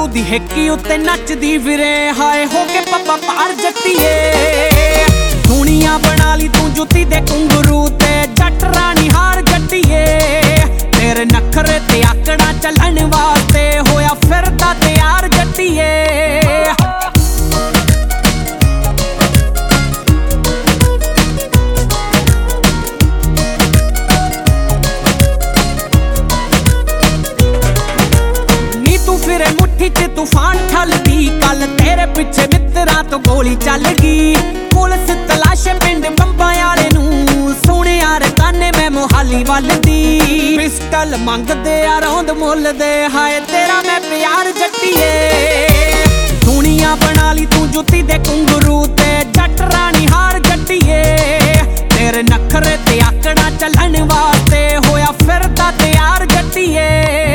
दी Hickey उत्ते नचदी फिरे हाय हो के पप्पा पार जट्टीए। दुनिया बना ली तू जुत्ती दे घुंगरू ते जट रानी हार जट्टीए। तेरे नखरे ते आकड़ा चलन वास्ते होया फिरदा तैयार जट्टीए। फिरे मुट्ठी च तूफान ठलदी कल तेरे पिछे मित्रा तो गोली चल गई। पुलिस तलाशे पिंड बंबा आले नू सोने यार काने मैं मोहाली वल दी। पिस्टल मंगदे आ रौंद मुल दे हाय तेरा मैं प्यार जट्टीए। दुनिया बना ली तू जुत्ती दे घुंगरू ते जट रानी हार जट्टीए। तेरे नखरे ते आकड़ा चलन वास्ते होया फिरदा तैयार जट्टीए।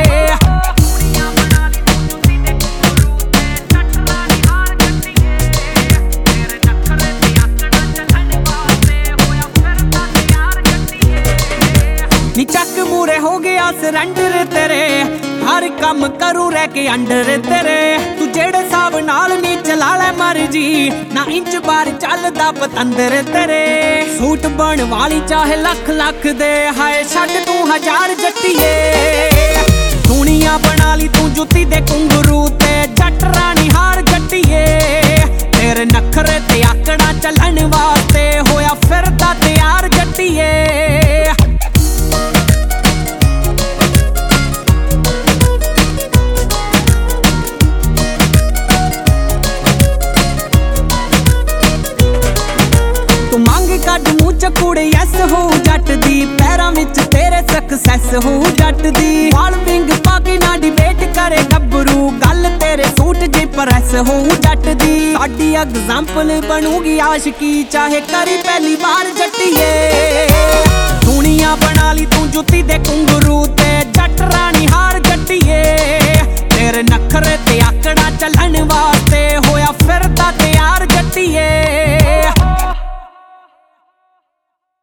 नी चक मूरे हो गया सरेंडर तेरे हर कम करू रह के अंडर तेरे। तू जेड़े साब नाल नी चला ले मर्जी ना इंच बार चलदा पतंदर तेरे। सूट बन वाली चाहे लख लख दे हाय छड़ तू हजार जट्टीए। दुनिया बना ली तू जुत्ती दे घुंगरू ते जट रानी हार जट्टीए। तेरे नखरे ते आकड़ा चलन वास्ते होया फिरदा तैयार जट्टीए। कड मूंह च कुड़े यस हो जट दी पैरां विच तेरे सक्सैस हो जट दी। वाल विंग पाके ना डिबेट करे गब्बरू गल तेरे सूट जे प्रेस हो जट दी। साडी एग्जाम्पल बनूगी आशिकी चाहे करी पहली बार जट्टीए। दुनिया बना ली तू जुत्ती दे घुंगरू ते जट रानी हार जट्टीए।